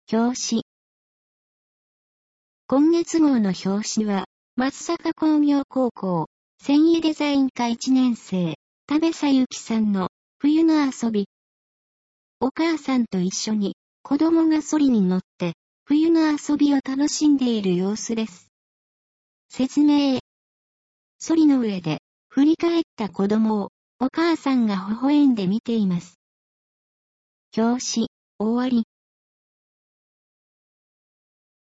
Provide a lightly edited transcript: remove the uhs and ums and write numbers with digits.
表紙。今月号の表紙は、松阪工業高校、繊維デザイン科1年生、田部佐幸さんの、冬の遊び。お母さんと一緒に、子供がソリに乗って、冬の遊びを楽しんでいる様子です。説明。ソリの上で、振り返った子供を、お母さんが微笑んで見ています。表紙、終わり。